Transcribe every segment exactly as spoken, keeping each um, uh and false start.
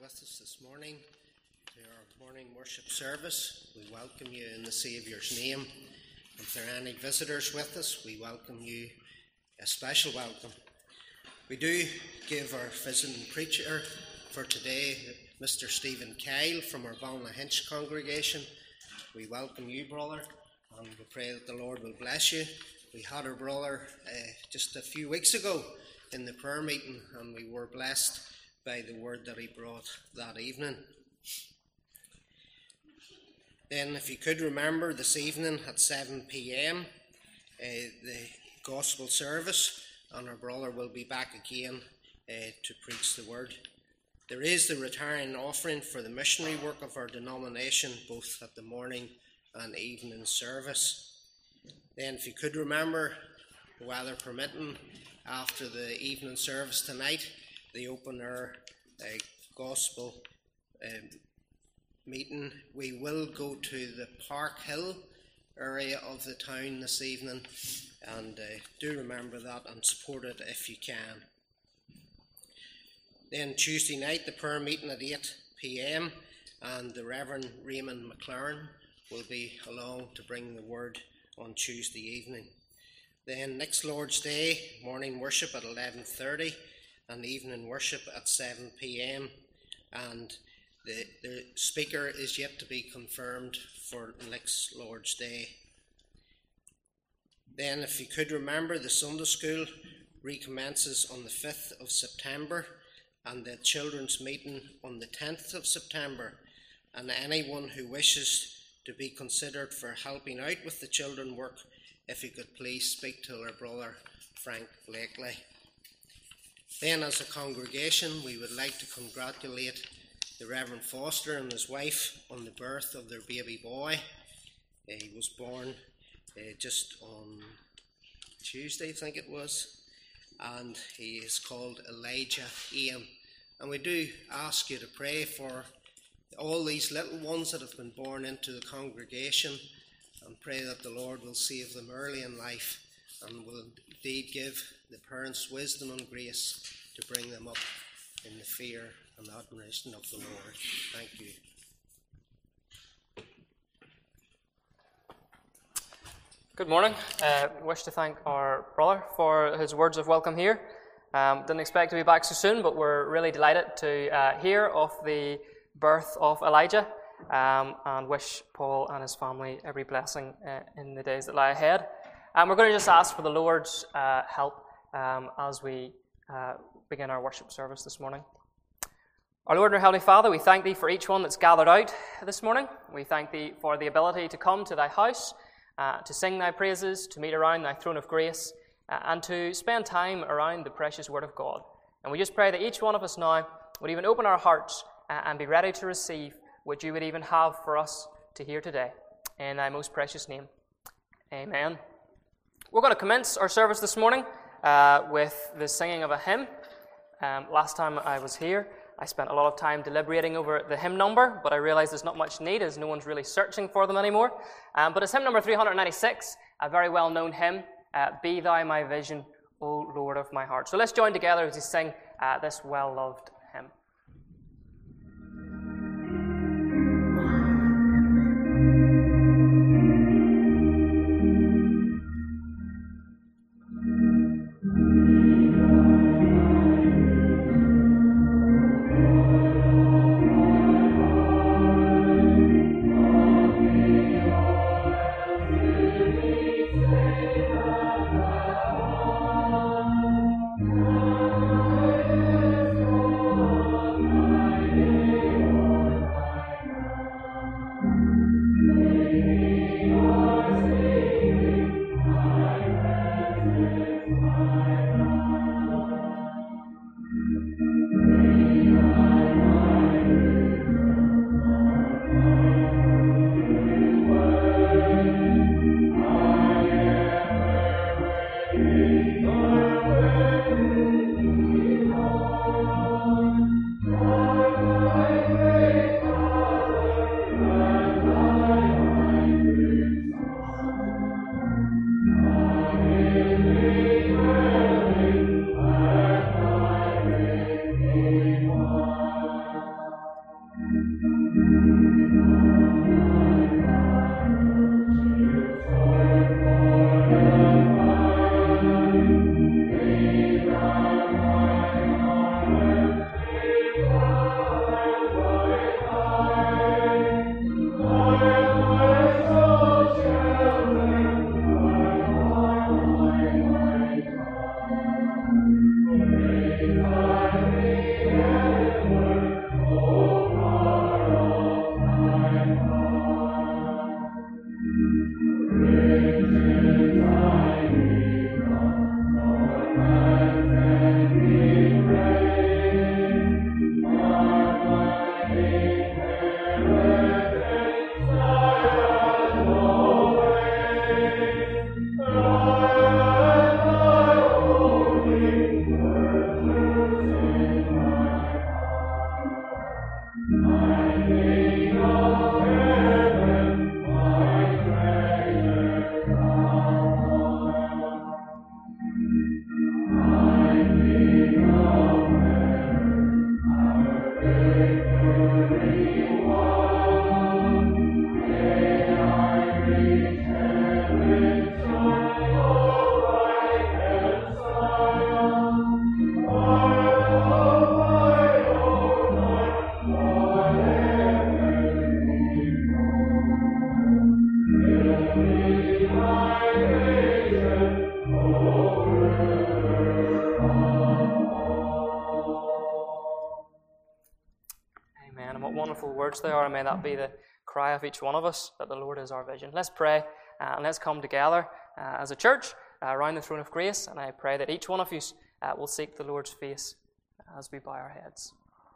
with us this morning to our morning worship service. We welcome you in the Saviour's name. If there are any visitors with us, we welcome you, a special welcome. We do give our visiting preacher for today, Mister Stephen Kyle from our Ballynahinch congregation. We welcome you, brother, and we pray that the Lord will bless you. We had our brother uh, just a few weeks ago in the prayer meeting, and we were blessed by the word that he brought that evening. Then, if you could remember, this evening at seven p.m, uh, the gospel service, and our brother will be back again uh, to preach the word. There is the retiring offering for the missionary work of our denomination, both at the morning and evening service. Then, if you could remember, weather permitting, after the evening service tonight, the open air uh, gospel um, meeting, we will go to the Park Hill area of the town this evening, and uh, do remember that and support it if you can. Then Tuesday night, the prayer meeting at eight p.m, and the Reverend Raymond McLaren will be along to bring the word on Tuesday evening. Then next Lord's Day, morning worship at eleven thirty and evening worship at seven p.m, and the, the speaker is yet to be confirmed for next Lord's Day. Then, if you could remember, the Sunday school recommences on the fifth of September and the children's meeting on the tenth of September, and anyone who wishes to be considered for helping out with the children work, if you could please speak to our brother Frank Blakely. Then, as a congregation, we would like to congratulate the Reverend Foster and his wife on the birth of their baby boy. He was born uh, just on Tuesday, I think it was, and he is called Elijah Ian. And we do ask you to pray for all these little ones that have been born into the congregation, and pray that the Lord will save them early in life and will indeed give the parents wisdom and grace to bring them up in the fear and admiration of the Lord. Thank you. Good morning. I uh, wish to thank our brother for his words of welcome here. Um, didn't expect to be back so soon, but we're really delighted to uh, hear of the birth of Elijah, um, and wish Paul and his family every blessing uh, in the days that lie ahead. And we're going to just ask for the Lord's uh, help um, as we uh, begin our worship service this morning. Our Lord and our Heavenly Father, we thank Thee for each one that's gathered out this morning. We thank Thee for the ability to come to Thy house, uh, to sing Thy praises, to meet around Thy throne of grace, uh, and to spend time around the precious Word of God. And we just pray that each one of us now would even open our hearts uh, and be ready to receive what You would even have for us to hear today. In Thy most precious name, amen. We're going to commence our service this morning uh, with the singing of a hymn. Um, last time I was here, I spent a lot of time deliberating over the hymn number, but I realize there's not much need as no one's really searching for them anymore. Um, but it's hymn number three ninety-six, a very well-known hymn, uh, Be Thou My Vision, O Lord of my heart. So let's join together as we sing uh, this well-loved hymn. Oh words they are, and may that be the cry of each one of us, that the Lord is our vision. Let's pray, uh, and let's come together uh, as a church uh, around the throne of grace, and I pray that each one of you uh, will seek the Lord's face as we bow our heads.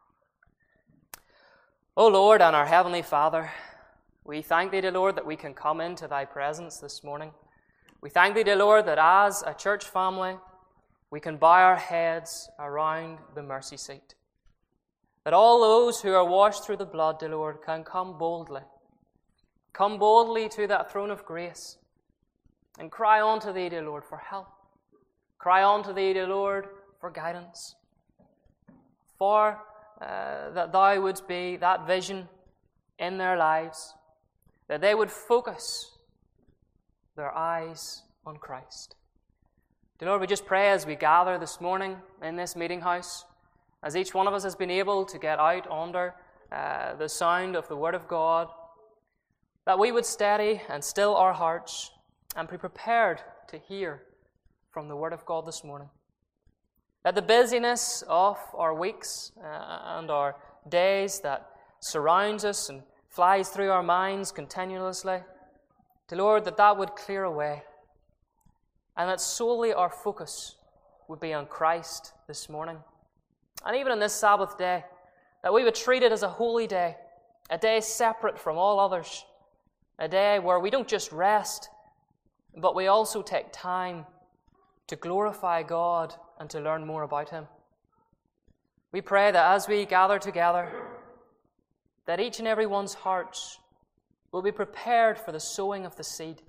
O Lord and our Heavenly Father, we thank Thee, dear Lord, that we can come into Thy presence this morning. We thank Thee, dear Lord, that as a church family, we can bow our heads around the mercy seat. That all those who are washed through the blood, dear Lord, can come boldly. Come boldly to that throne of grace and cry unto Thee, dear Lord, for help. Cry unto Thee, dear Lord, for guidance. For uh, that Thou wouldst be that vision in their lives, that they would focus their eyes on Christ. Dear Lord, we just pray as we gather this morning in this meeting house, as each one of us has been able to get out under uh, the sound of the Word of God, that we would steady and still our hearts and be prepared to hear from the Word of God this morning. That the busyness of our weeks uh, and our days that surrounds us and flies through our minds continuously, dear Lord, that that would clear away, and that solely our focus would be on Christ this morning. And even on this Sabbath day, that we would treat it as a holy day, a day separate from all others, a day where we don't just rest, but we also take time to glorify God and to learn more about Him. We pray that as we gather together, that each and every one's hearts will be prepared for the sowing of the seed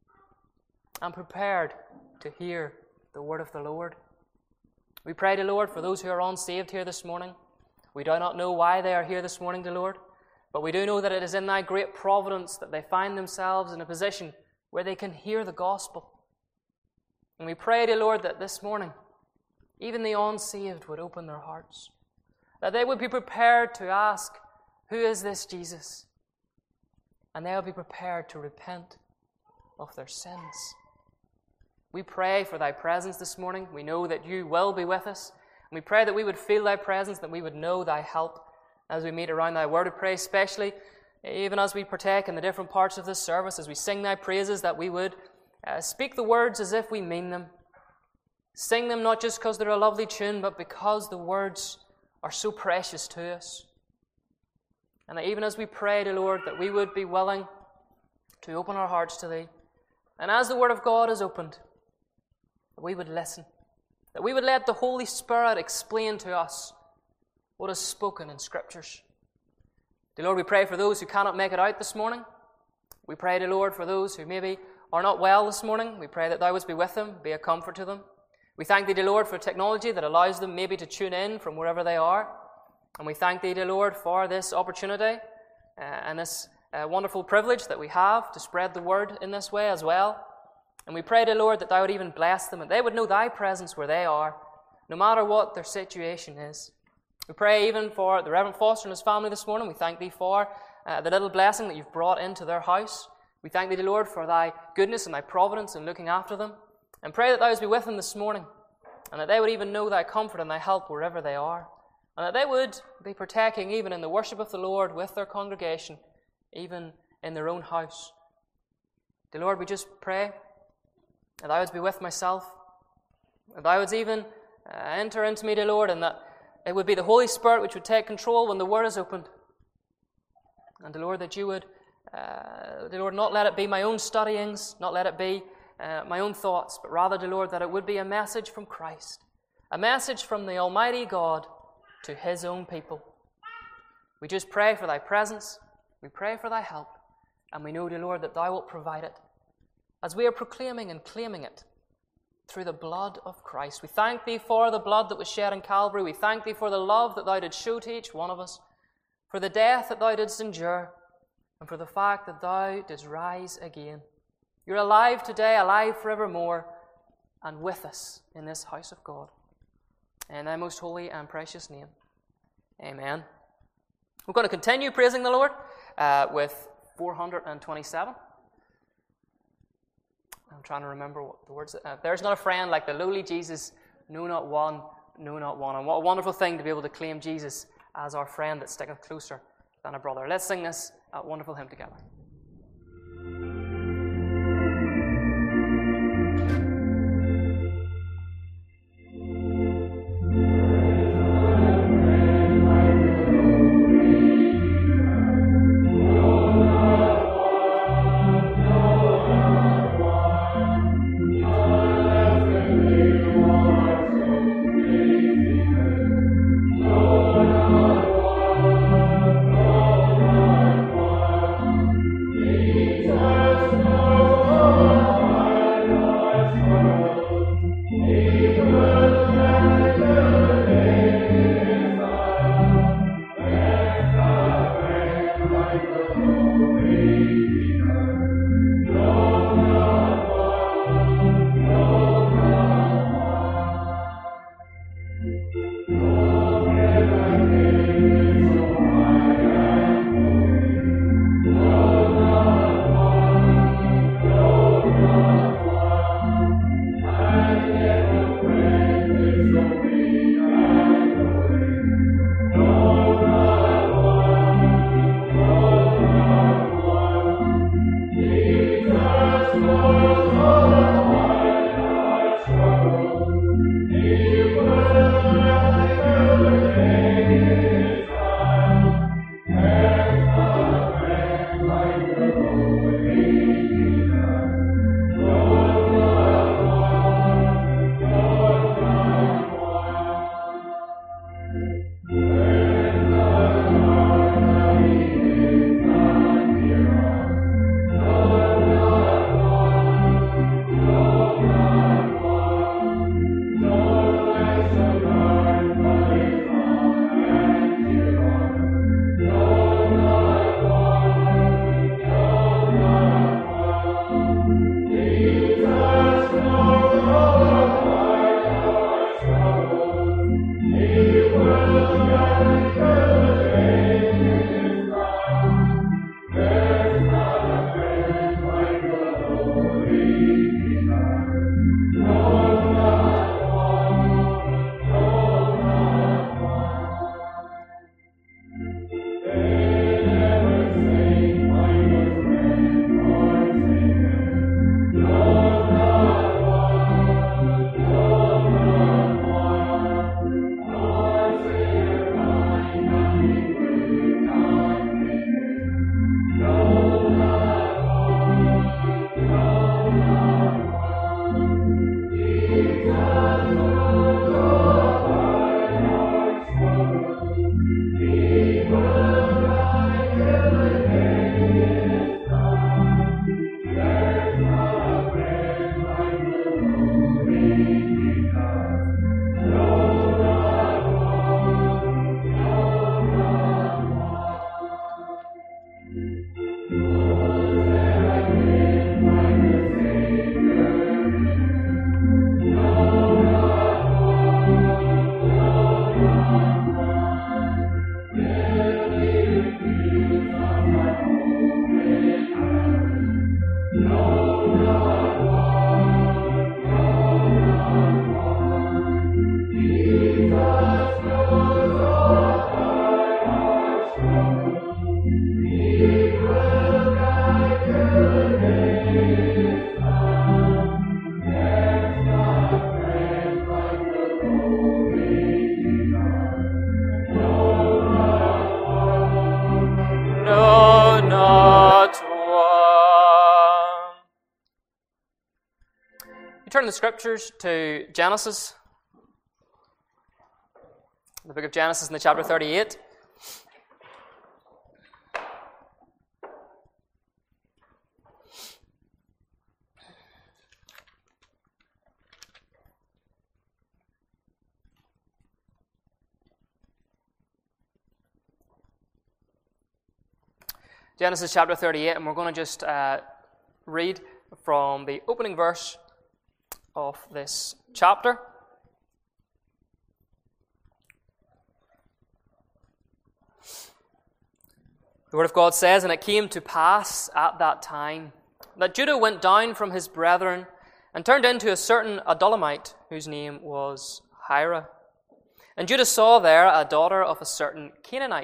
and prepared to hear the word of the Lord. We pray, dear Lord, for those who are unsaved here this morning. We do not know why they are here this morning, dear Lord, but we do know that it is in Thy great providence that they find themselves in a position where they can hear the gospel. And we pray, dear Lord, that this morning, even the unsaved would open their hearts, that they would be prepared to ask, who is this Jesus? And they will be prepared to repent of their sins. We pray for Thy presence this morning. We know that You will be with us. And we pray that we would feel Thy presence, that we would know Thy help as we meet around Thy word. We pray especially, even as we partake in the different parts of this service, as we sing Thy praises, that we would uh, speak the words as if we mean them. Sing them not just because they're a lovely tune, but because the words are so precious to us. And that even as we pray, dear Lord, that we would be willing to open our hearts to Thee. And as the Word of God is opened, that we would listen. That we would let the Holy Spirit explain to us what is spoken in Scriptures. Dear Lord, we pray for those who cannot make it out this morning. We pray, dear Lord, for those who maybe are not well this morning. We pray that Thou wouldst be with them, be a comfort to them. We thank Thee, dear Lord, for technology that allows them maybe to tune in from wherever they are. And we thank Thee, dear Lord, for this opportunity uh, and this uh, wonderful privilege that we have to spread the word in this way as well. And we pray, dear Lord, that Thou would even bless them and they would know Thy presence where they are, no matter what their situation is. We pray even for the Reverend Foster and his family this morning. We thank Thee for uh, the little blessing that You've brought into their house. We thank Thee, dear Lord, for Thy goodness and Thy providence in looking after them. And pray that Thou wouldst be with them this morning, and that they would even know Thy comfort and Thy help wherever they are. And that they would be partaking even in the worship of the Lord with their congregation, even in their own house. Dear Lord, we just pray that Thou wouldst be with myself, that Thou wouldst even uh, enter into me, dear Lord, and that it would be the Holy Spirit which would take control when the Word is opened. And, dear Lord, that You would, uh, dear Lord, not let it be my own studyings, not let it be uh, my own thoughts, but rather, dear Lord, that it would be a message from Christ, a message from the Almighty God to His own people. We just pray for Thy presence, we pray for Thy help, and we know, dear Lord, that Thou wilt provide it as we are proclaiming and claiming it through the blood of Christ. We thank Thee for the blood that was shed in Calvary. We thank Thee for the love that Thou didst show to each one of us, for the death that Thou didst endure, and for the fact that Thou didst rise again. You're alive today, alive forevermore, and with us in this house of God. In Thy most holy and precious name. Amen. We're going to continue praising the Lord uh, with four hundred twenty-seven. I'm trying to remember what the words. Uh, There's not a friend like the lowly Jesus, no not one, no not one. And what a wonderful thing to be able to claim Jesus as our friend that sticketh closer than a brother. Let's sing this uh, wonderful hymn together. Turn the scriptures to Genesis, the book of Genesis in the chapter thirty-eight. Genesis chapter thirty-eight, and we're going to just uh, read from the opening verse of this chapter. The Word of God says, "And it came to pass at that time that Judah went down from his brethren and turned into a certain Adullamite, whose name was Hira. And Judah saw there a daughter of a certain Canaanite,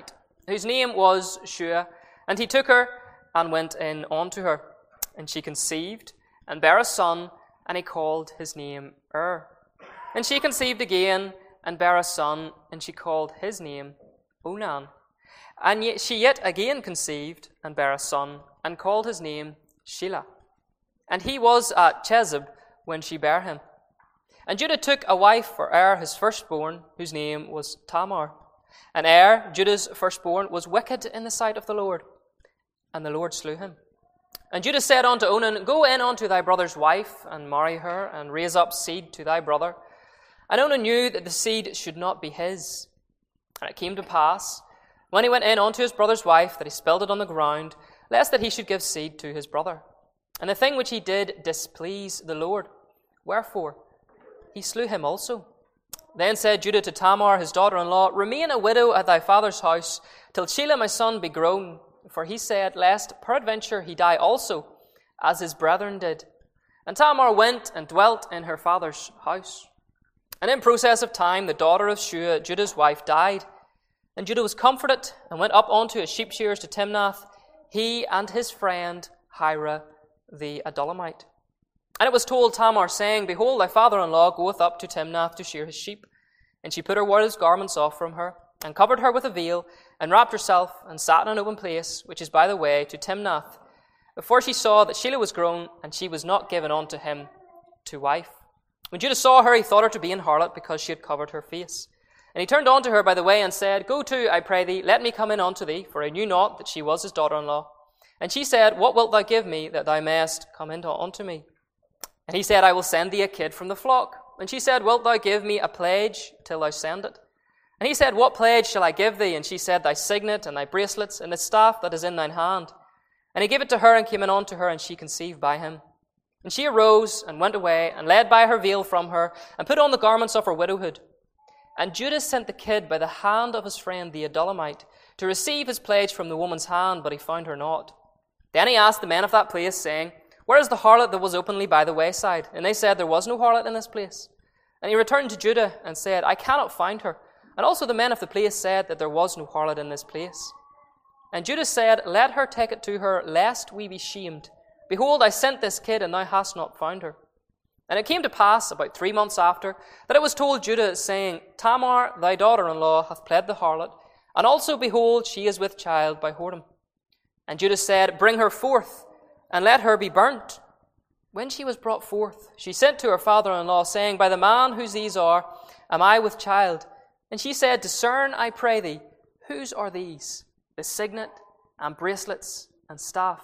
whose name was Shua. And he took her and went in unto her. And she conceived and bare a son, and he called his name Er. And she conceived again and bare a son, and she called his name Onan. And yet she yet again conceived and bare a son, and called his name Shelah. And he was at Chezib when she bare him. And Judah took a wife for Er his firstborn, whose name was Tamar. And Er, Judah's firstborn, was wicked in the sight of the Lord, and the Lord slew him. And Judah said unto Onan, Go in unto thy brother's wife, and marry her, and raise up seed to thy brother. And Onan knew that the seed should not be his. And it came to pass, when he went in unto his brother's wife, that he spilled it on the ground, lest that he should give seed to his brother. And the thing which he did displeased the Lord. Wherefore he slew him also. Then said Judah to Tamar, his daughter-in-law, Remain a widow at thy father's house, till Shelah my son be grown. For he said, Lest peradventure he die also, as his brethren did. And Tamar went and dwelt in her father's house. And in process of time, the daughter of Shua, Judah's wife, died. And Judah was comforted, and went up unto his sheep shearers to Timnath, he and his friend Hira the Adullamite. And it was told Tamar, saying, Behold, thy father-in-law goeth up to Timnath to shear his sheep. And she put her widow's garments off from her, and covered her with a veil, and wrapped herself, and sat in an open place, which is by the way to Timnath, before she saw that Shelah was grown, and she was not given unto him to wife. When Judah saw her, he thought her to be an harlot, because she had covered her face. And he turned unto her by the way, and said, Go to, I pray thee, let me come in unto thee, for I knew not that she was his daughter-in-law. And she said, What wilt thou give me, that thou mayest come in unto me? And he said, I will send thee a kid from the flock. And she said, Wilt thou give me a pledge till thou send it? And he said, What pledge shall I give thee? And she said, Thy signet, and thy bracelets, and the staff that is in thine hand. And he gave it to her, and came in unto her, and she conceived by him. And she arose, and went away, and laid by her veil from her, and put on the garments of her widowhood. And Judah sent the kid by the hand of his friend the Adullamite, to receive his pledge from the woman's hand, but he found her not. Then he asked the men of that place, saying, Where is the harlot that was openly by the wayside? And they said, There was no harlot in this place. And he returned to Judah, and said, I cannot find her. And also the men of the place said that there was no harlot in this place. And Judah said, Let her take it to her, lest we be shamed. Behold, I sent this kid, and thou hast not found her. And it came to pass, about three months after, that it was told Judah, saying, Tamar, thy daughter-in-law, hath pled the harlot, and also, behold, she is with child by whoredom. And Judah said, Bring her forth, and let her be burnt. When she was brought forth, she sent to her father-in-law, saying, By the man whose these are, am I with child? And she said, Discern, I pray thee, whose are these, the signet, and bracelets, and staff?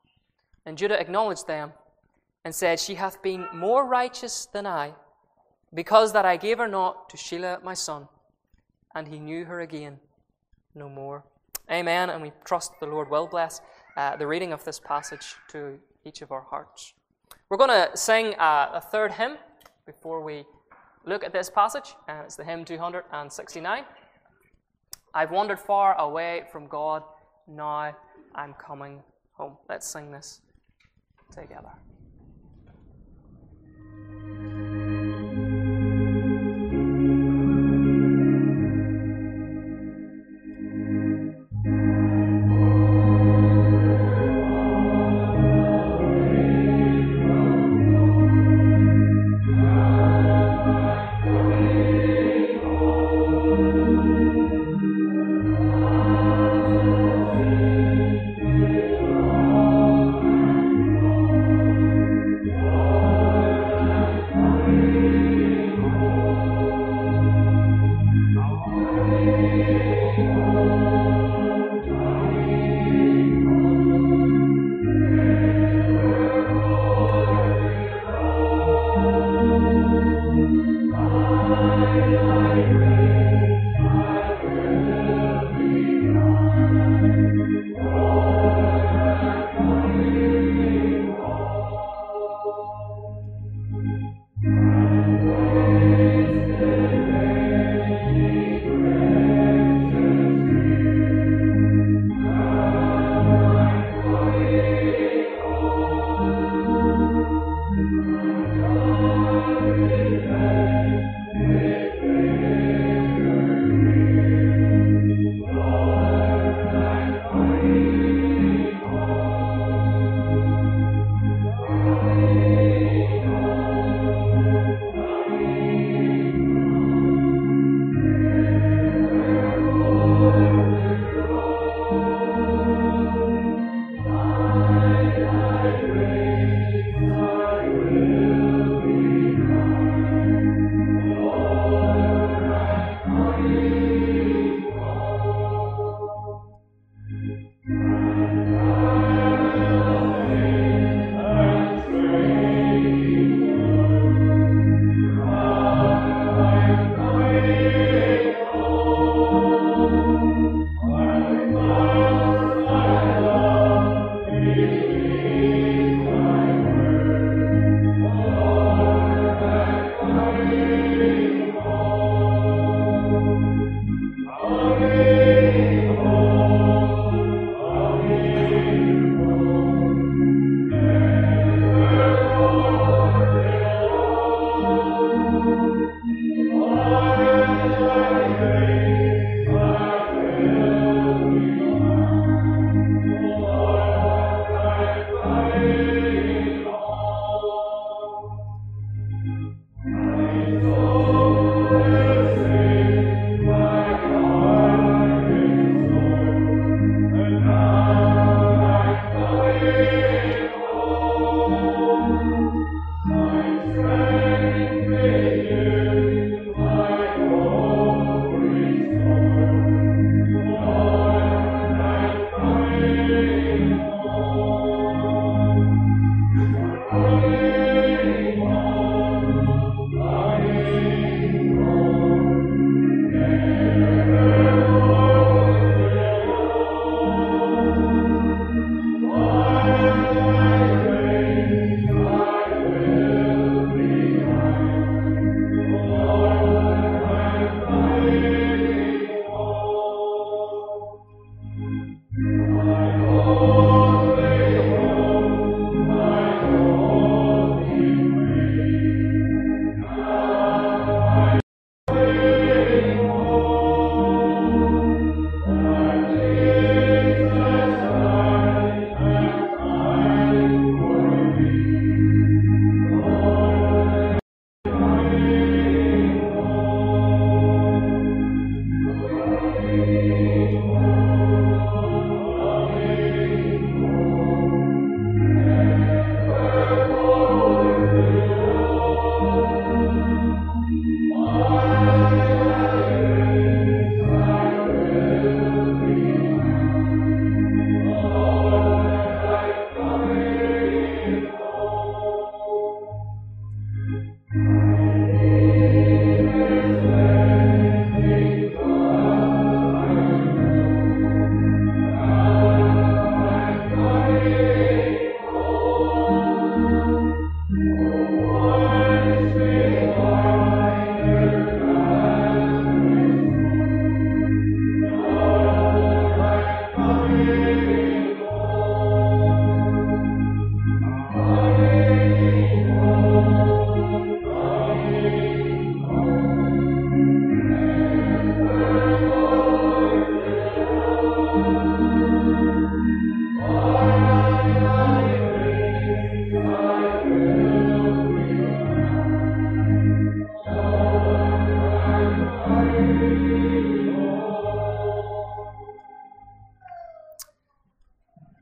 And Judah acknowledged them, and said, She hath been more righteous than I, because that I gave her not to Shelah my son. And he knew her again no more. Amen, and we trust the Lord will bless uh, the reading of this passage to each of our hearts. We're going to sing uh, a third hymn before we look at this passage, and it's the hymn two hundred sixty-nine. I've wandered far away from God, now I'm coming home. Let's sing this together. Thank you.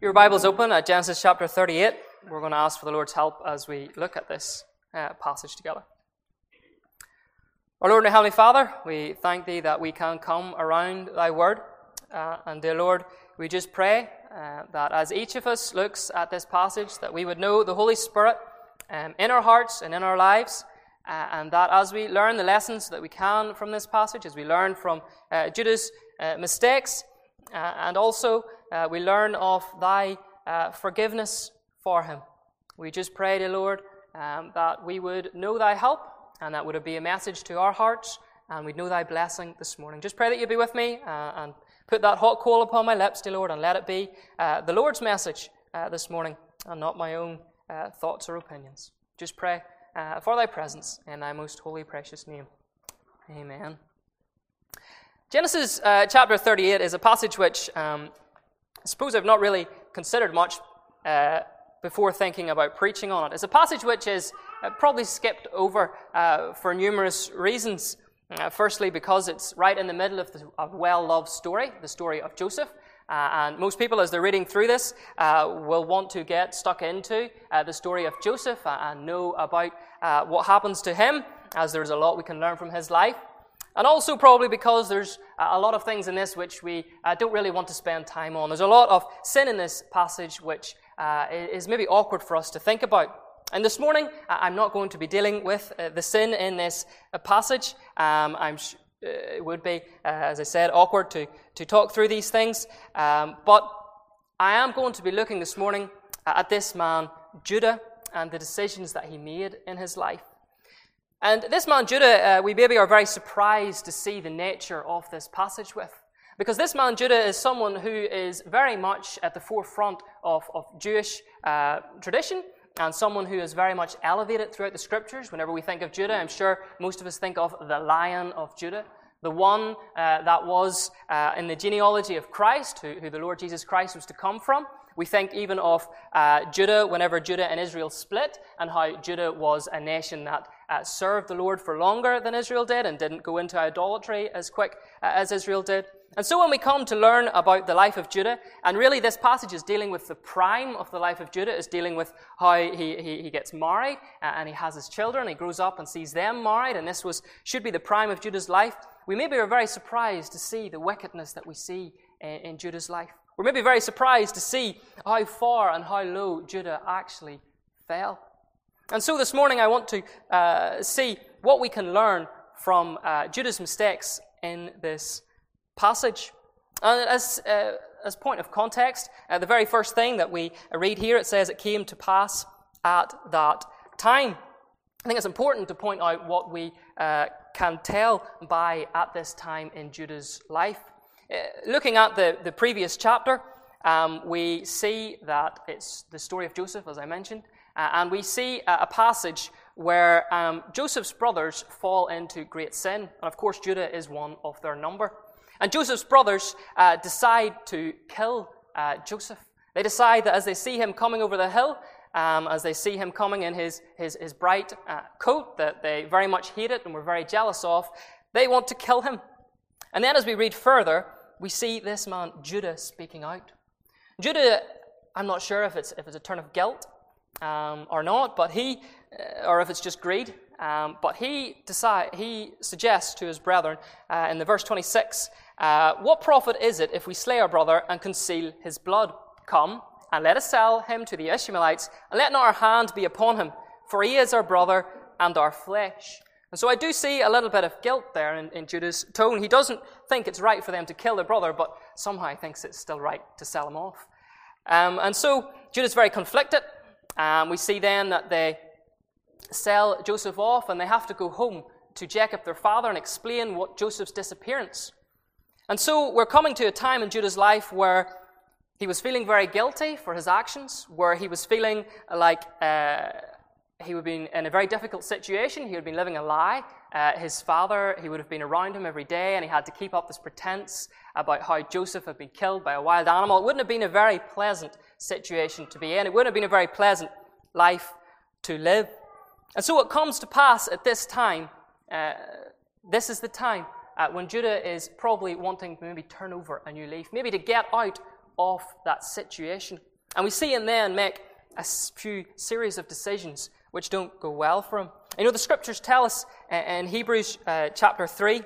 Your Bible's open at Genesis chapter thirty-eight. We're going to ask for the Lord's help as we look at this uh, passage together. Our Lord and Heavenly Father, we thank Thee that we can come around Thy Word. Uh, and dear Lord, we just pray uh, that as each of us looks at this passage, that we would know the Holy Spirit um, in our hearts and in our lives, uh, and that as we learn the lessons that we can from this passage, as we learn from uh, Judah's uh, mistakes, uh, and also uh, we learn of Thy uh, forgiveness for him. We just pray, dear Lord, um, that we would know Thy help, and that would be a message to our hearts, and we'd know Thy blessing this morning. Just pray that You be with me, uh, and put that hot coal upon my lips, dear Lord, and let it be uh, the Lord's message uh, this morning, and not my own uh, thoughts or opinions. Just pray uh, for Thy presence in Thy most holy, precious name. Amen. Genesis uh, chapter thirty-eight is a passage which um, I suppose I've not really considered much uh, before thinking about preaching on it. It's a passage which is uh, probably skipped over uh, for numerous reasons. Uh, firstly, because it's right in the middle of the of well-loved story, the story of Joseph. Uh, and most people, as they're reading through this, uh, will want to get stuck into uh, the story of Joseph and know about uh, what happens to him, as there's a lot we can learn from his life. And also probably because there's a lot of things in this which we uh, don't really want to spend time on. There's a lot of sin in this passage which uh, is maybe awkward for us to think about. And this morning, I'm not going to be dealing with uh, the sin in this uh, passage. Um, I'm sh- uh, it would be, uh, as I said, awkward to, to talk through these things. Um, but I am going to be looking this morning at this man, Judah, and the decisions that he made in his life. And this man, Judah, uh, we maybe are very surprised to see the nature of this passage with. Because this man, Judah, is someone who is very much at the forefront of, of Jewish uh, tradition, and someone who is very much elevated throughout the Scriptures. Whenever we think of Judah, I'm sure most of us think of the Lion of Judah, the one uh, that was uh, in the genealogy of Christ, who, who the Lord Jesus Christ was to come from. We think even of uh, Judah whenever Judah and Israel split, and how Judah was a nation that uh, served the Lord for longer than Israel did and didn't go into idolatry as quick uh, as Israel did. And so when we come to learn about the life of Judah, and really this passage is dealing with the prime of the life of Judah, is dealing with how he, he, he gets married, uh, and he has his children, he grows up and sees them married, and this was should be the prime of Judah's life. We maybe are very surprised to see the wickedness that we see in, in Judah's life. We're maybe very surprised to see how far and how low Judah actually fell. And so this morning I want to uh, see what we can learn from uh, Judah's mistakes in this passage. And as uh, as point of context, uh, the very first thing that we read here, it says it came to pass at that time. I think it's important to point out what we uh, can tell by at this time in Judah's life. Uh, looking at the, the previous chapter, um, we see that it's the story of Joseph, as I mentioned, uh, and we see a, a passage where um, Joseph's brothers fall into great sin, and of course Judah is one of their number. And Joseph's brothers uh, decide to kill uh, Joseph. They decide that as they see him coming over the hill, um, as they see him coming in his, his, his bright uh, coat that they very much hated and were very jealous of, they want to kill him. And then as we read further, we see this man, Judah, speaking out. Judah, I'm not sure if it's if it's a turn of guilt um, or not, but he, uh, or if it's just greed, um, but he decide he suggests to his brethren uh, in the verse twenty-six, uh, what profit is it if we slay our brother and conceal his blood? Come, and let us sell him to the Ishmaelites, and let not our hand be upon him, for he is our brother and our flesh. And so I do see a little bit of guilt there in, in Judah's tone. He doesn't think it's right for them to kill their brother, but somehow he thinks it's still right to sell him off. Um, and so Judah's very conflicted. Um, we see then that they sell Joseph off, and they have to go home to Jacob, their father, and explain what Joseph's disappearance. And so we're coming to a time in Judah's life where he was feeling very guilty for his actions, where he was feeling like uh, he would be in a very difficult situation. He had been living a lie. Uh, his father, he would have been around him every day, and he had to keep up this pretense about how Joseph had been killed by a wild animal. It wouldn't have been a very pleasant situation to be in. It wouldn't have been a very pleasant life to live. And so it comes to pass at this time, uh, this is the time uh, when Judah is probably wanting to maybe turn over a new leaf, maybe to get out of that situation. And we see him then make a few series of decisions which don't go well for him. You know, the scriptures tell us in Hebrews uh, chapter three,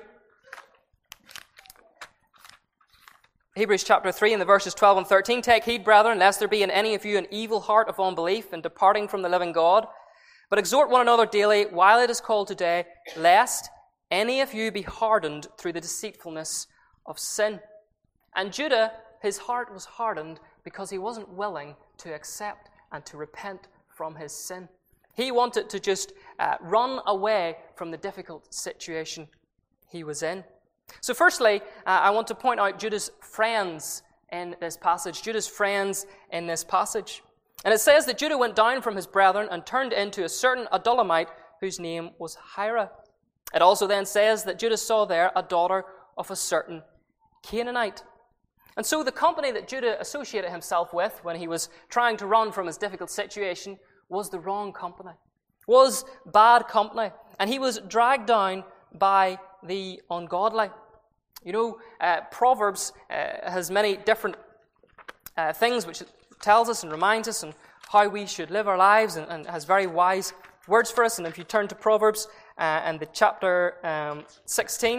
Hebrews chapter three in the verses twelve and thirteen, "Take heed, brethren, lest there be in any of you an evil heart of unbelief in departing from the living God. But exhort one another daily, while it is called today, lest any of you be hardened through the deceitfulness of sin." And Judah, his heart was hardened because he wasn't willing to accept and to repent from his sin. He wanted to just uh, run away from the difficult situation he was in. So firstly, uh, I want to point out Judah's friends in this passage. Judah's friends in this passage. And it says that Judah went down from his brethren and turned into a certain Adullamite whose name was Hira. It also then says that Judah saw there a daughter of a certain Canaanite. And so the company that Judah associated himself with when he was trying to run from his difficult situation was the wrong company, was bad company. And he was dragged down by the ungodly. You know, uh, Proverbs uh, has many different uh, things which it tells us and reminds us on how we should live our lives, and, and has very wise words for us. And if you turn to Proverbs uh, and the chapter um, sixteen,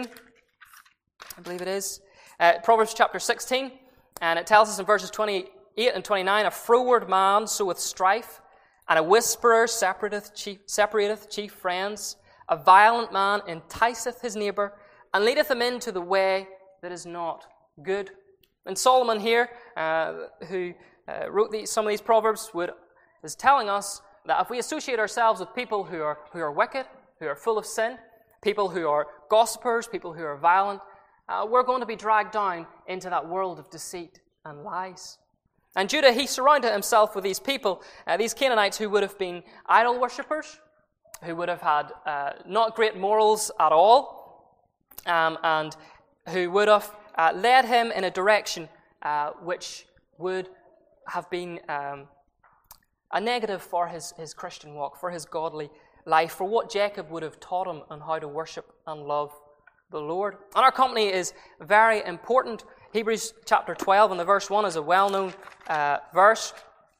I believe it is, uh, Proverbs chapter sixteen, and it tells us in verses twenty-eight and twenty-nine, "A froward man soweth strife, and a whisperer separateth chief, separateth chief friends. A violent man enticeth his neighbour, and leadeth him into the way that is not good." And Solomon here, uh, who uh, wrote these, some of these proverbs, would, is telling us that if we associate ourselves with people who are who are wicked, who are full of sin, people who are gossipers, people who are violent, uh, we're going to be dragged down into that world of deceit and lies. And Judah, he surrounded himself with these people, uh, these Canaanites who would have been idol worshippers, who would have had uh, not great morals at all, um, and who would have uh, led him in a direction uh, which would have been um, a negative for his, his Christian walk, for his godly life, for what Jacob would have taught him on how to worship and love the Lord. And our company is very important. Hebrews chapter twelve and the verse one is a well-known uh, verse.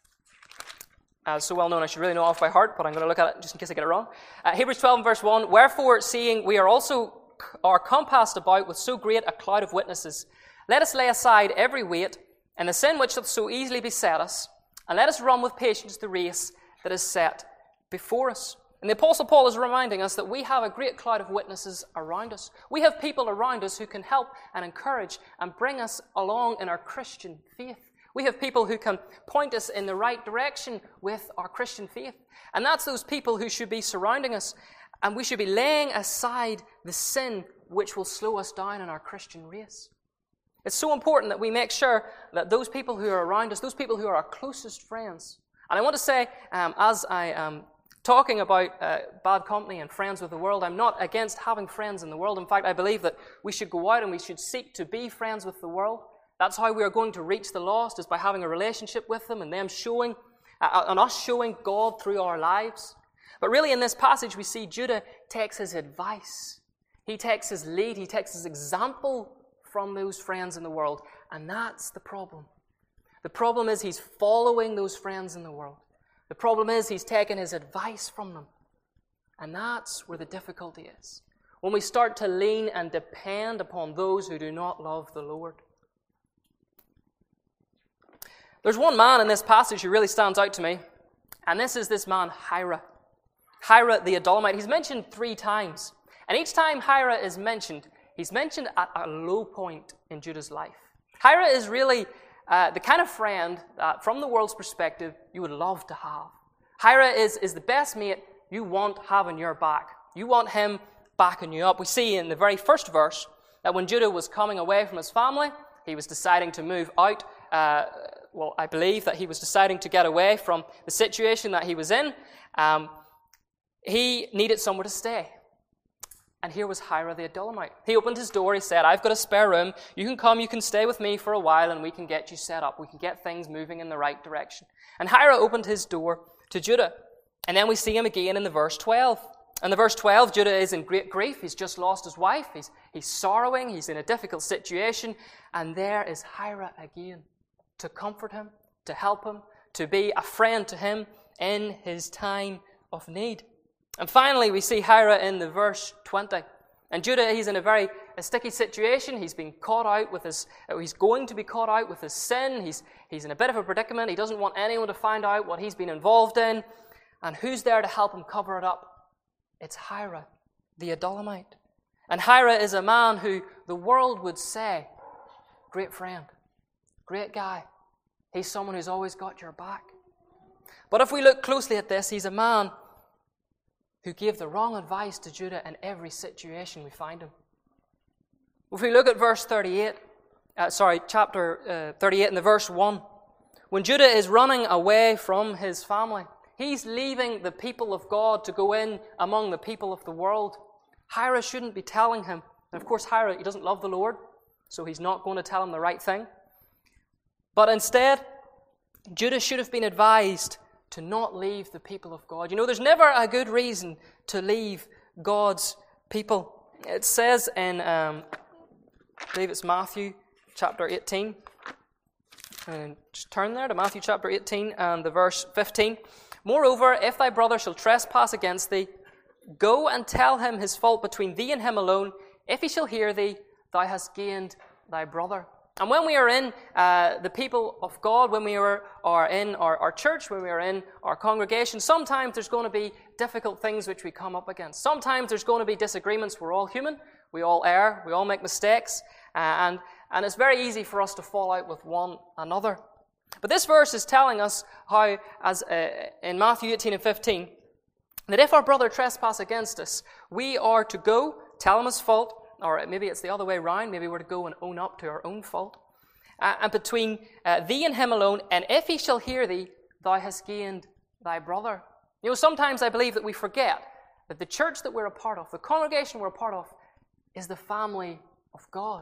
Uh, so well known I should really know off by heart, but I'm going to look at it just in case I get it wrong. Uh, Hebrews twelve and verse one, "Wherefore, seeing we are also are compassed about with so great a cloud of witnesses, let us lay aside every weight and the sin which doth so easily beset us, and let us run with patience the race that is set before us." And the Apostle Paul is reminding us that we have a great cloud of witnesses around us. We have people around us who can help and encourage and bring us along in our Christian faith. We have people who can point us in the right direction with our Christian faith. And that's those people who should be surrounding us. And we should be laying aside the sin which will slow us down in our Christian race. It's so important that we make sure that those people who are around us, those people who are our closest friends. And I want to say, um, as I am talking about uh, bad company and friends with the world, I'm not against having friends in the world. In fact, I believe that we should go out and we should seek to be friends with the world. That's how we are going to reach the lost, is by having a relationship with them and them showing, uh, and us showing God through our lives. But really in this passage we see Judah takes his advice. He takes his lead, he takes his example from those friends in the world. And that's the problem. The problem is he's following those friends in the world. The problem is he's taking his advice from them. And that's where the difficulty is. When we start to lean and depend upon those who do not love the Lord. There's one man in this passage who really stands out to me, and this is this man, Hira. Hira the Adullamite. He's mentioned three times. And each time Hira is mentioned, he's mentioned at a low point in Judah's life. Hira is really uh, the kind of friend that, from the world's perspective, you would love to have. Hira is, is the best mate you want having your back. You want him backing you up. We see in the very first verse that when Judah was coming away from his family, he was deciding to move out. Uh, well, I believe that he was deciding to get away from the situation that he was in. Um, he needed somewhere to stay. And here was Hira the Adullamite. He opened his door, he said, "I've got a spare room. You can come, you can stay with me for a while, and we can get you set up. We can get things moving in the right direction." And Hira opened his door to Judah. And then we see him again in the verse twelve. In the verse twelve, Judah is in great grief. He's just lost his wife. He's, he's sorrowing. He's in a difficult situation. And there is Hira again to comfort him, to help him, to be a friend to him in his time of need. And finally, we see Hira in the verse twenty. And Judah, he's in a very a sticky situation. He's been caught out with his, he's going to be caught out with his sin. He's, he's in a bit of a predicament. He doesn't want anyone to find out what he's been involved in. And who's there to help him cover it up? It's Hira, the Adullamite. And Hira is a man who the world would say, great friend, great guy. He's someone who's always got your back. But if we look closely at this, he's a man who gave the wrong advice to Judah in every situation we find him. If we look at verse thirty-eight, uh, sorry, chapter uh, thirty-eight in the verse one, when Judah is running away from his family, he's leaving the people of God to go in among the people of the world. Hira shouldn't be telling him. And of course, Hira, he doesn't love the Lord, so he's not going to tell him the right thing. But instead, Judah should have been advised to not leave the people of God. You know, there's never a good reason to leave God's people. It says in, um, I believe it's Matthew chapter eighteen. And just turn there to Matthew chapter eighteen and the verse fifteen. Moreover, if thy brother shall trespass against thee, go and tell him his fault between thee and him alone. If he shall hear thee, thou hast gained thy brother. And when we are in uh, the people of God, when we are, are in our, our church, when we are in our congregation, sometimes there's going to be difficult things which we come up against. Sometimes there's going to be disagreements. We're all human. We all err. We all make mistakes. Uh, and, and it's very easy for us to fall out with one another. But this verse is telling us how, as uh, in Matthew eighteen and fifteen, that if our brother trespass against us, we are to go, tell him his fault, or maybe it's the other way around. Maybe we're to go and own up to our own fault. Uh, and between uh, thee and him alone, and if he shall hear thee, thou hast gained thy brother. You know, sometimes I believe that we forget that the church that we're a part of, the congregation we're a part of, is the family of God.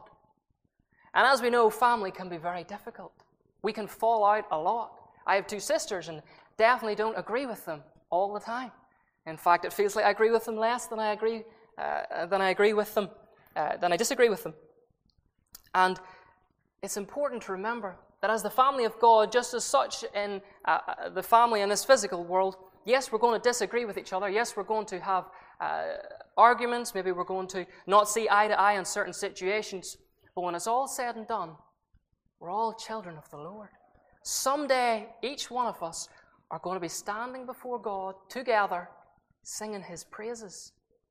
And as we know, family can be very difficult. We can fall out a lot. I have two sisters and definitely don't agree with them all the time. In fact, it feels like I agree with them less than I agree uh, than I agree with them. Uh, then I disagree with them. And it's important to remember that as the family of God, just as such in uh, the family in this physical world, yes, we're going to disagree with each other. Yes, we're going to have uh, arguments. Maybe we're going to not see eye to eye in certain situations. But when it's all said and done, we're all children of the Lord. Someday, each one of us are going to be standing before God together, singing His praises.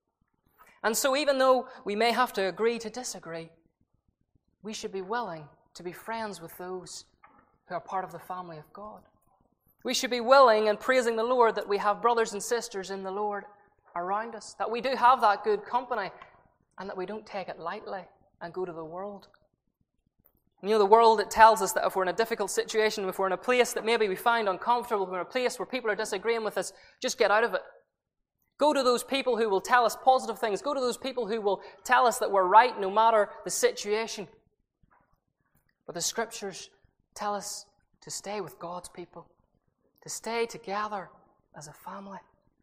And so even though we may have to agree to disagree, we should be willing to be friends with those who are part of the family of God. We should be willing and praising the Lord that we have brothers and sisters in the Lord around us, that we do have that good company, and that we don't take it lightly and go to the world. You know, the world, it tells us that if we're in a difficult situation, if we're in a place that maybe we find uncomfortable, if we're in a place where people are disagreeing with us, just get out of it. Go to those people who will tell us positive things. Go to those people who will tell us that we're right no matter the situation. But the Scriptures tell us to stay with God's people, to stay together as a family.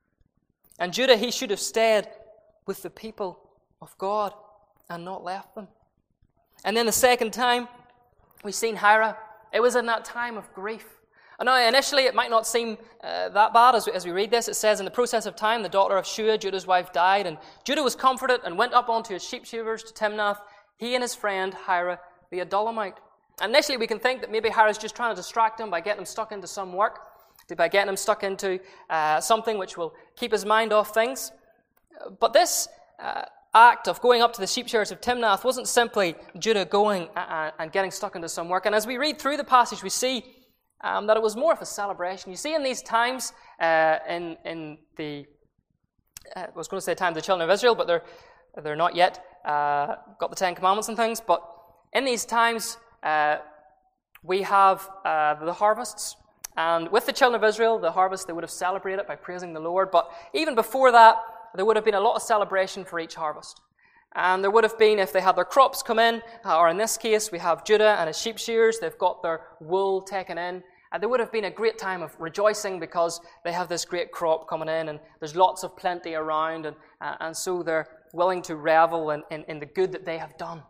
And Judah, he should have stayed with the people of God and not left them. And then the second time we've seen Hira, it was in that time of grief. And now, initially, it might not seem uh, that bad as we, as we read this. It says, in the process of time, the daughter of Shua, Judah's wife, died, and Judah was comforted and went up unto his sheep shearers to Timnath, he and his friend Hira the Adullamite. Initially, we can think that maybe Hira's just trying to distract him by getting him stuck into some work, by getting him stuck into uh, something which will keep his mind off things. But this uh, act of going up to the sheep shearers of Timnath wasn't simply Judah going and, and getting stuck into some work. And as we read through the passage, we see Um, that it was more of a celebration. You see, in these times, uh, in in the, uh, I was going to say time of the children of Israel, but they're they're not yet uh, got the Ten Commandments and things. But in these times, uh, we have uh, the harvests, and with the children of Israel, the harvest they would have celebrated by praising the Lord. But even before that, there would have been a lot of celebration for each harvest. And there would have been, if they had their crops come in, or in this case, we have Judah and his sheep shearers, they've got their wool taken in, and there would have been a great time of rejoicing because they have this great crop coming in, and there's lots of plenty around, and, uh, and so they're willing to revel in, in, in the good that they have done.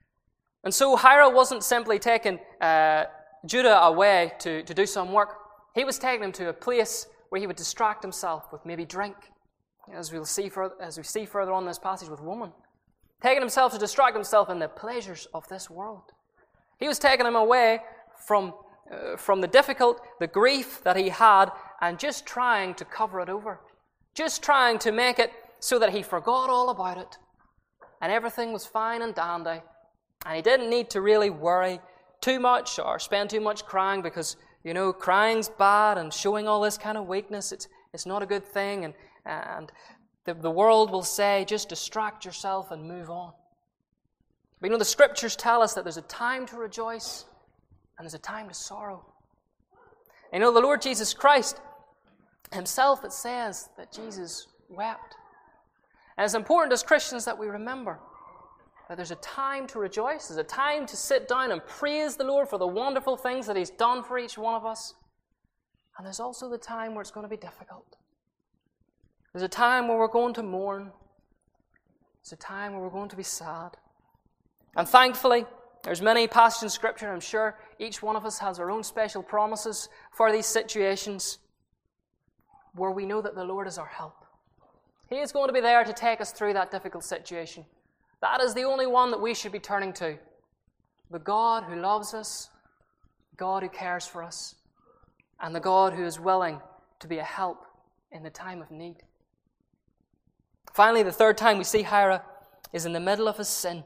And so Hira wasn't simply taking uh, Judah away to, to do some work, He was taking him to a place where he would distract himself with maybe drink, as we'll see further, as we see further on in this passage with woman. Taking himself to distract himself in the pleasures of this world. He was taking him away from, uh, from the difficult, the grief that he had, and just trying to cover it over. Just trying to make it so that he forgot all about it. And everything was fine and dandy. And he didn't need to really worry too much or spend too much crying because, you know, crying's bad and showing all this kind of weakness, it's, it's not a good thing. And, and the, the world will say, just distract yourself and move on. But you know, the Scriptures tell us that there's a time to rejoice and there's a time to sorrow. And you know, the Lord Jesus Christ himself, it says that Jesus wept. And it's important as Christians that we remember that there's a time to rejoice, there's a time to sit down and praise the Lord for the wonderful things that He's done for each one of us. And there's also the time where it's going to be difficult. There's a time where we're going to mourn. There's a time where we're going to be sad. And thankfully, there's many passages in Scripture, I'm sure each one of us has our own special promises for these situations where we know that the Lord is our help. He is going to be there to take us through that difficult situation. That is the only one that we should be turning to. The God who loves us, God who cares for us, and the God who is willing to be a help in the time of need. Finally, the third time we see Hira is in the middle of his sin.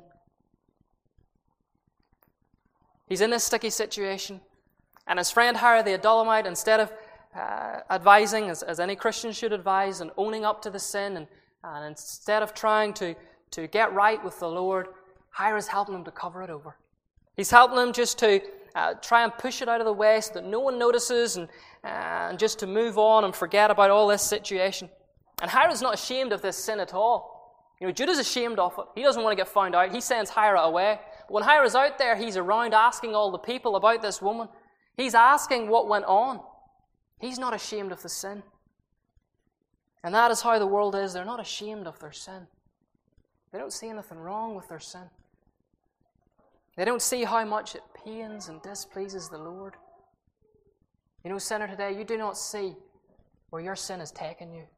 He's in this sticky situation, and his friend Hira the Adullamite, instead of uh, advising, as, as any Christian should advise, and owning up to the sin, and, and instead of trying to, to get right with the Lord, Hira's helping him to cover it over. He's helping him just to uh, try and push it out of the way so that no one notices, and, uh, and just to move on and forget about all this situation. And Hira's not ashamed of this sin at all. You know, Judah's ashamed of it. He doesn't want to get found out. He sends Hira away. But when Hira's out there, he's around asking all the people about this woman. He's asking what went on. He's not ashamed of the sin. And that is how the world is. They're not ashamed of their sin. They don't see anything wrong with their sin. They don't see how much it pains and displeases the Lord. You know, sinner, today, you do not see where your sin has taken you.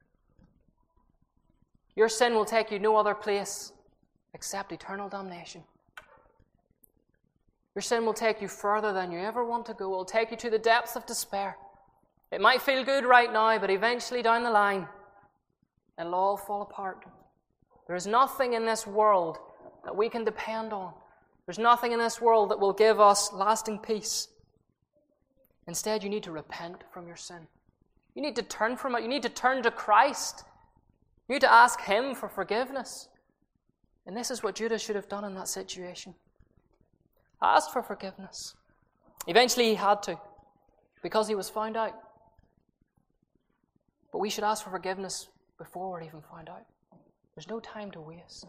Your sin will take you no other place except eternal damnation. Your sin will take you further than you ever want to go. It will take you to the depths of despair. It might feel good right now, but eventually down the line, it'll all fall apart. There is nothing in this world that we can depend on. There's nothing in this world that will give us lasting peace. Instead, you need to repent from your sin. You need to turn from it. You need to turn to Christ. You need to ask Him for forgiveness. And this is what Judah should have done in that situation. Asked for forgiveness. Eventually he had to, because he was found out. But we should ask for forgiveness before we're even found out. There's no time to waste.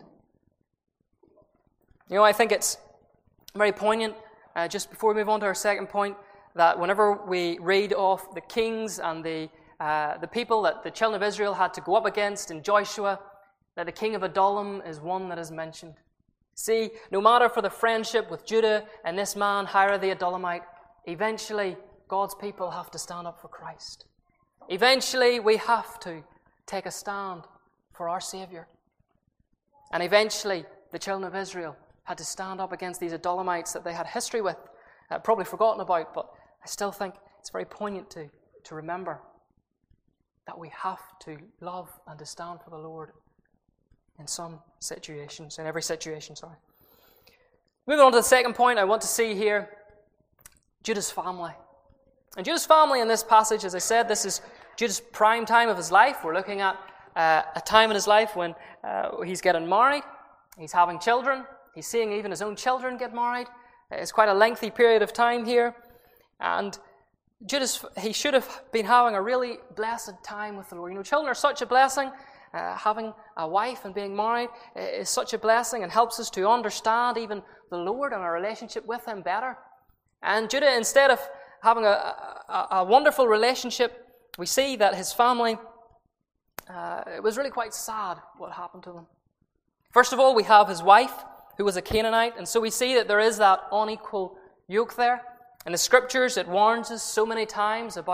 You know, I think it's very poignant, uh, just before we move on to our second point, that whenever we read of the kings and the uh, the people that the children of Israel had to go up against in Joshua, that the king of Adullam is one that is mentioned. See, no matter for the friendship with Judah and this man, Hira the Adullamite, eventually God's people have to stand up for Christ. Eventually we have to take a stand for our Savior. And eventually the children of Israel had to stand up against these Adulamites that they had history with, uh, probably forgotten about, but I still think it's very poignant to, to remember that we have to love and to stand for the Lord in some situations, in every situation, sorry. Moving on to the second point, I want to see here Judah's family. And Judah's family in this passage, as I said, this is Judah's prime time of his life. We're looking at uh, a time in his life when uh, he's getting married, he's having children, he's seeing even his own children get married. It's quite a lengthy period of time here. And Judah's, he should have been having a really blessed time with the Lord. You know, children are such a blessing. Uh, having a wife and being married is such a blessing and helps us to understand even the Lord and our relationship with Him better. And Judah, instead of having a, a, a wonderful relationship, we see that his family, uh, it was really quite sad what happened to them. First of all, we have his wife, who was a Canaanite, and so we see that there is that unequal yoke there. In the Scriptures, it warns us so many times about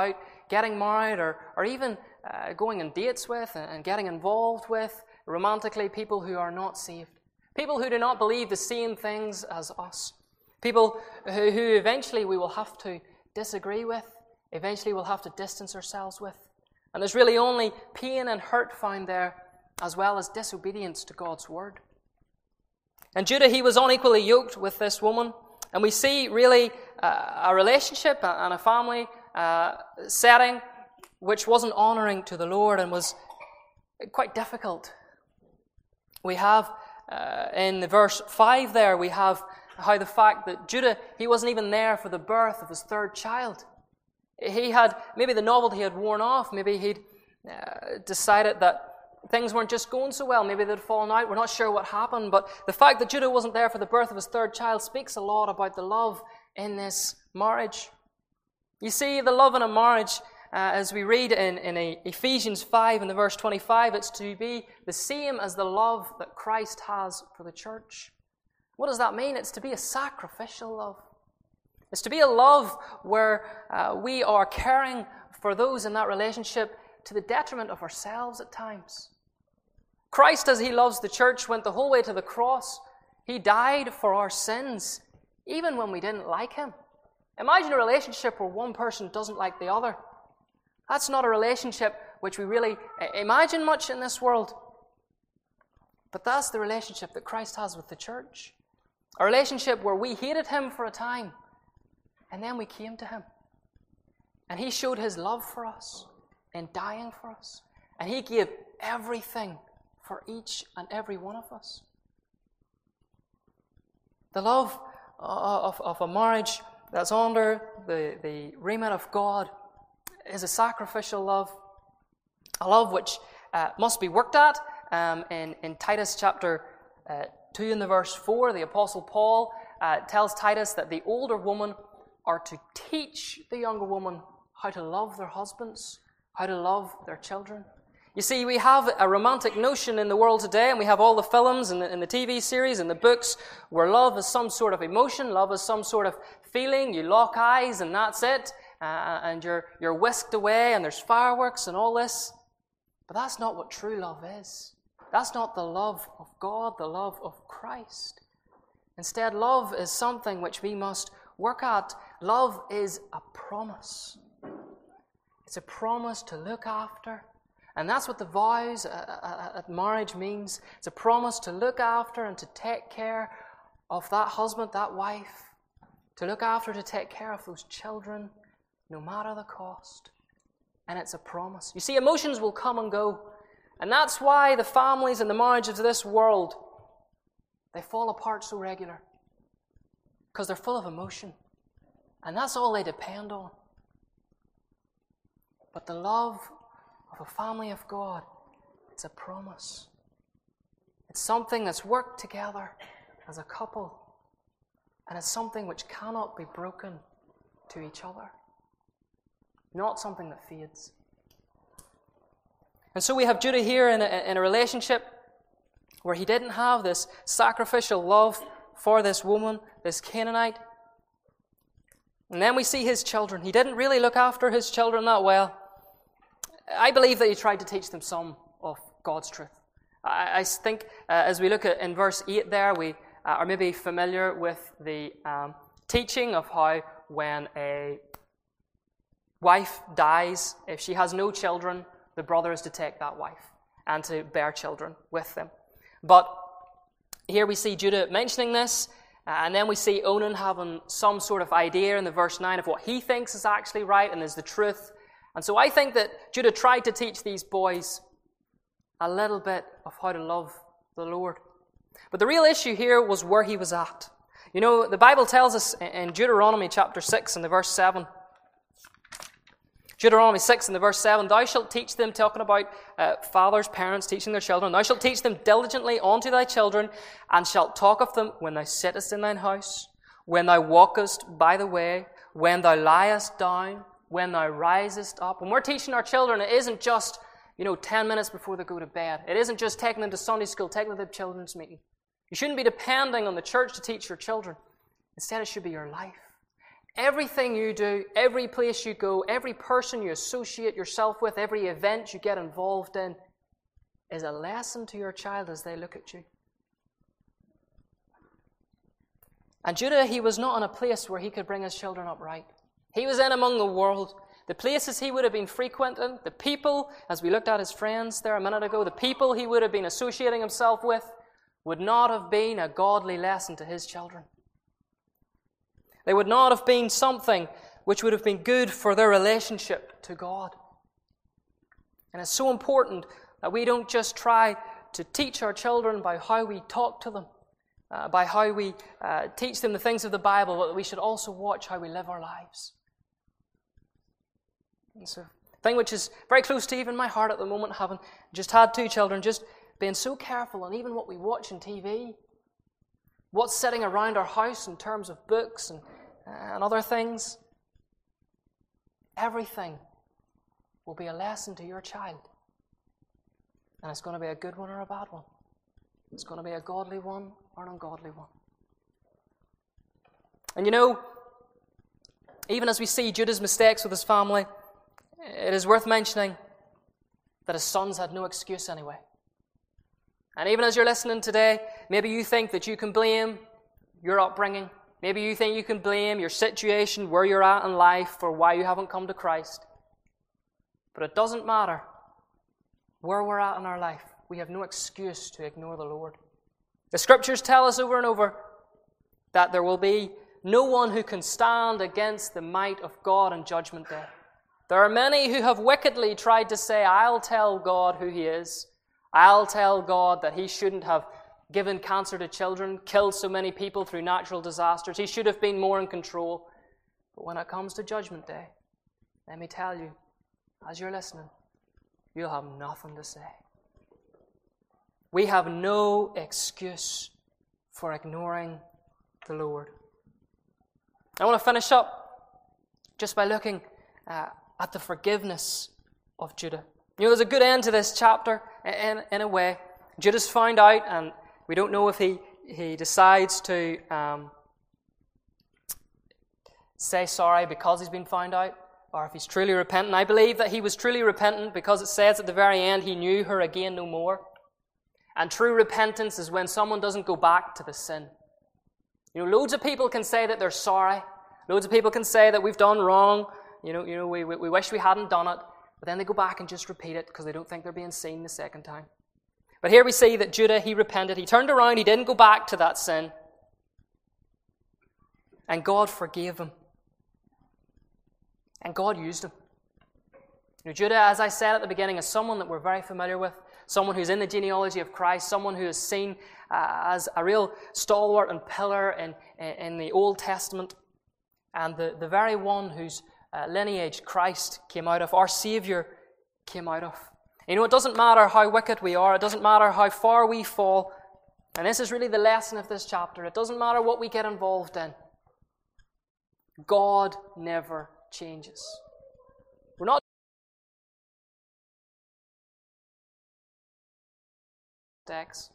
getting married or, or even uh, going on dates with and, and getting involved with romantically people who are not saved. People who do not believe the same things as us. People who, who eventually we will have to disagree with, eventually we'll have to distance ourselves with. And there's really only pain and hurt found there, as well as disobedience to God's word. And Judah, he was unequally yoked with this woman. And we see really uh, a relationship and a family uh, setting which wasn't honoring to the Lord and was quite difficult. We have uh, in the verse five there, we have how the fact that Judah, he wasn't even there for the birth of his third child. He had, maybe the novelty had worn off, maybe he'd uh, decided that things weren't just going so well, maybe they'd fallen out, we're not sure what happened, but the fact that Judah wasn't there for the birth of his third child speaks a lot about the love in this marriage. You see, the love in a marriage, uh, as we read in, in a Ephesians five in the verse twenty-five, it's to be the same as the love that Christ has for the church. What does that mean? It's to be a sacrificial love. It's to be a love where uh, we are caring for those in that relationship to the detriment of ourselves at times. Christ, as he loves the church, went the whole way to the cross. He died for our sins, even when we didn't like him. Imagine a relationship where one person doesn't like the other. That's not a relationship which we really imagine much in this world. But that's the relationship that Christ has with the church. A relationship where we hated him for a time, and then we came to him. And he showed his love for us in dying for us. And he gave everything for each and every one of us. The love of, of a marriage that's under the, the remit of God is a sacrificial love. A love which uh, must be worked at. Um, in, in Titus chapter uh, two in the verse four, the Apostle Paul uh, tells Titus that the older woman are to teach the younger woman how to love their husbands, how to love their children. You see, we have a romantic notion in the world today, and we have all the films and the, and the T V series and the books where love is some sort of emotion, love is some sort of feeling. You lock eyes and that's it, uh, and you're, you're whisked away and there's fireworks and all this. But that's not what true love is. That's not the love of God, the love of Christ. Instead, love is something which we must work at. Love is a promise. It's a promise to look after. And that's what the vows at marriage means. It's a promise to look after and to take care of that husband, that wife. To look after, to take care of those children, no matter the cost. And it's a promise. You see, emotions will come and go. And that's why the families and the marriages of this world, they fall apart so regular. Because they're full of emotion. And that's all they depend on. But the love of a family of God, it's a promise. It's something that's worked together as a couple. And it's something which cannot be broken to each other. Not something that fades. And so we have Judah here in a, in a relationship where he didn't have this sacrificial love for this woman, this Canaanite. And then we see his children. He didn't really look after his children that well. I believe that he tried to teach them some of God's truth. I, I think uh, as we look at in verse eight there, we uh, are maybe familiar with the um, teaching of how when a wife dies, if she has no children, the brother is to take that wife and to bear children with them. But here we see Judah mentioning this, uh, and then we see Onan having some sort of idea in the verse nine of what he thinks is actually right and is the truth. And so I think that Judah tried to teach these boys a little bit of how to love the Lord. But the real issue here was where he was at. You know, the Bible tells us in Deuteronomy chapter six and the verse seven, Deuteronomy six and the verse seven, thou shalt teach them, talking about uh, fathers, parents teaching their children, thou shalt teach them diligently unto thy children, and shalt talk of them when thou sittest in thine house, when thou walkest by the way, when thou liest down, when thou risest up. When we're teaching our children, it isn't just, you know, ten minutes before they go to bed. It isn't just taking them to Sunday school, taking them to children's meeting. You shouldn't be depending on the church to teach your children. Instead, it should be your life. Everything you do, every place you go, every person you associate yourself with, every event you get involved in is a lesson to your child as they look at you. And Judah, he was not in a place where he could bring his children up right. He was in among the world. The places he would have been frequenting, the people, as we looked at his friends there a minute ago, the people he would have been associating himself with would not have been a godly lesson to his children. They would not have been something which would have been good for their relationship to God. And it's so important that we don't just try to teach our children by how we talk to them, uh, by how we uh, teach them the things of the Bible, but that we should also watch how we live our lives. And so, the thing which is very close to even my heart at the moment, having just had two children, just being so careful on even what we watch on T V, what's sitting around our house in terms of books and, and other things. Everything will be a lesson to your child. And it's going to be a good one or a bad one. It's going to be a godly one or an ungodly one. And you know, even as we see Judah's mistakes with his family, it is worth mentioning that his sons had no excuse anyway. And even as you're listening today, maybe you think that you can blame your upbringing. Maybe you think you can blame your situation, where you're at in life, for why you haven't come to Christ. But it doesn't matter where we're at in our life. We have no excuse to ignore the Lord. The Scriptures tell us over and over that there will be no one who can stand against the might of God on Judgment Day. There are many who have wickedly tried to say, I'll tell God who He is. I'll tell God that He shouldn't have given cancer to children, killed so many people through natural disasters. He should have been more in control. But when it comes to Judgment Day, let me tell you, as you're listening, you'll have nothing to say. We have no excuse for ignoring the Lord. I want to finish up just by looking uh, at the forgiveness of Judah. You know, there's a good end to this chapter in, in a way. Judah's found out, and we don't know if he, he decides to um, say sorry because he's been found out, or if he's truly repentant. I believe that he was truly repentant because it says at the very end he knew her again no more. And true repentance is when someone doesn't go back to the sin. You know, loads of people can say that they're sorry. Loads of people can say that we've done wrong. You know, you know, we, we, we wish we hadn't done it. But then they go back and just repeat it because they don't think they're being seen the second time. But here we see that Judah, he repented. He turned around. He didn't go back to that sin. And God forgave him. And God used him. You know, Judah, as I said at the beginning, is someone that we're very familiar with. Someone who's in the genealogy of Christ. Someone who is seen uh, as a real stalwart and pillar in, in the Old Testament. And the, the very one whose uh, lineage Christ came out of, our Savior came out of. You know, it doesn't matter how wicked we are. It doesn't matter how far we fall. And this is really the lesson of this chapter. It doesn't matter what we get involved in. God never changes. We're not Dex.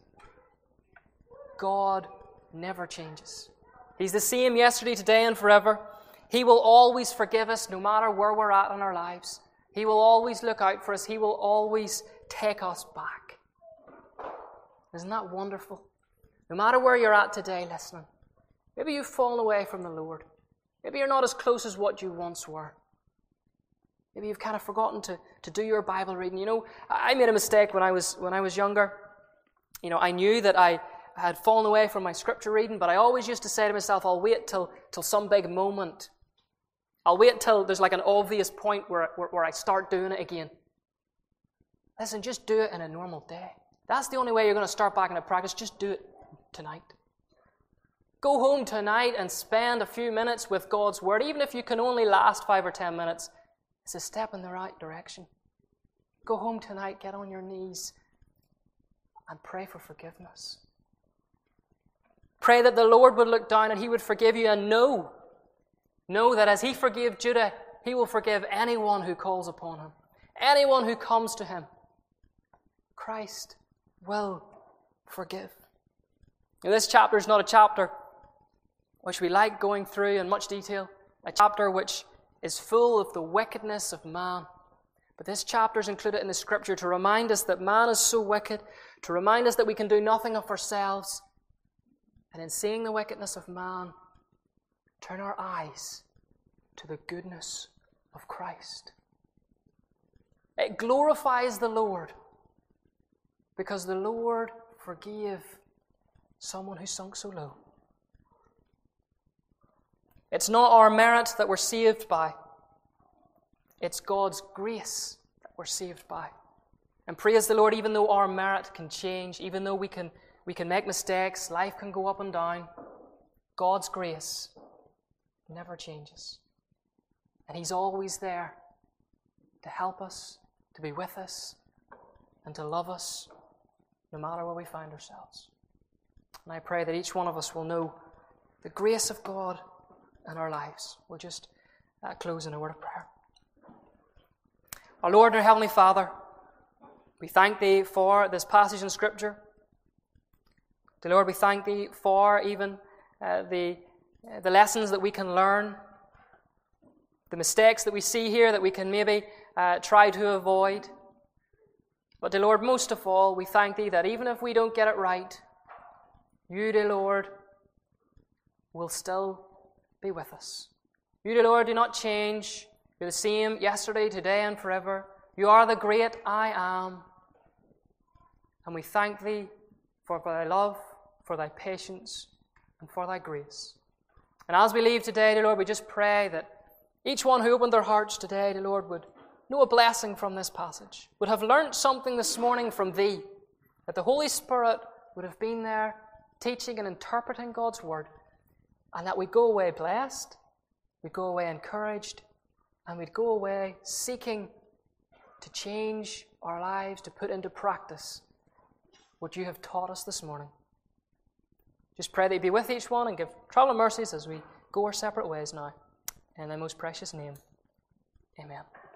God never changes. He's the same yesterday, today, and forever. He will always forgive us no matter where we're at in our lives. He will always look out for us. He will always take us back. Isn't that wonderful? No matter where you're at today, listening. Maybe you've fallen away from the Lord. Maybe you're not as close as what you once were. Maybe you've kind of forgotten to, to do your Bible reading. You know, I made a mistake when I was when I was younger. You know, I knew that I had fallen away from my scripture reading, but I always used to say to myself, I'll wait till, till some big moment. I'll wait till there's like an obvious point where, where, where I start doing it again. Listen, just do it in a normal day. That's the only way you're going to start back into practice. Just do it tonight. Go home tonight and spend a few minutes with God's Word. Even if you can only last five or ten minutes, it's a step in the right direction. Go home tonight, get on your knees, and pray for forgiveness. Pray that the Lord would look down and He would forgive you, and know, know that as He forgave Judah, He will forgive anyone who calls upon Him, anyone who comes to Him. Christ will forgive. Now, this chapter is not a chapter which we like going through in much detail. a chapter which is full of the wickedness of man. But this chapter is included in the Scripture to remind us that man is so wicked, to remind us that we can do nothing of ourselves, and in seeing the wickedness of man, turn our eyes to the goodness of Christ. It glorifies the Lord, because the Lord forgave someone who sunk so low. It's not our merit that we're saved by. It's God's grace that we're saved by. And praise the Lord, even though our merit can change, even though we can, we can make mistakes, life can go up and down, God's grace never changes. And He's always there to help us, to be with us, and to love us, no matter where we find ourselves. And I pray that each one of us will know the grace of God in our lives. We'll just uh, close in a word of prayer. Our Lord and our Heavenly Father, we thank Thee for this passage in Scripture. Dear Lord, we thank Thee for even uh, the, uh, the lessons that we can learn, the mistakes that we see here that we can maybe uh, try to avoid. But, dear Lord, most of all, we thank Thee that even if we don't get it right, You, dear Lord, will still be with us. You, dear Lord, do not change. You're the same yesterday, today, and forever. You are the great I am. And we thank Thee for Thy love, for Thy patience, and for Thy grace. And as we leave today, dear Lord, we just pray that each one who opened their hearts today, dear Lord, would know a blessing from this passage, would have learnt something this morning from Thee, that the Holy Spirit would have been there teaching and interpreting God's Word, and that we go away blessed, we go away encouraged, and we'd go away seeking to change our lives, to put into practice what You have taught us this morning. Just pray that You be with each one and give travel mercies as we go our separate ways now. In Thy most precious name, amen.